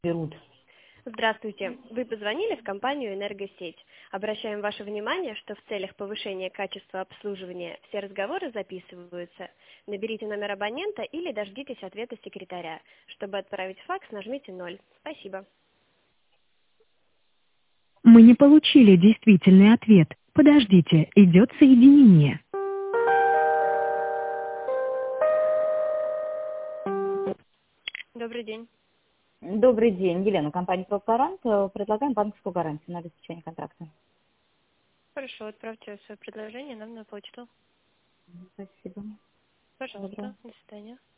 берут. Здравствуйте. Вы позвонили в компанию «Энергосеть». Обращаем ваше внимание, что в целях повышения качества обслуживания все разговоры записываются. Наберите номер абонента или дождитесь ответа секретаря. Чтобы отправить факс, нажмите 0. Спасибо. Мы не получили действительный ответ. Подождите, идет соединение. Добрый день. Добрый день, Елена, компания «Профгарант». Предлагаем банковскую гарантию на обеспечение контракта. Хорошо, отправьте свое предложение нам на почту. Спасибо. Пожалуйста. Доброго. До свидания.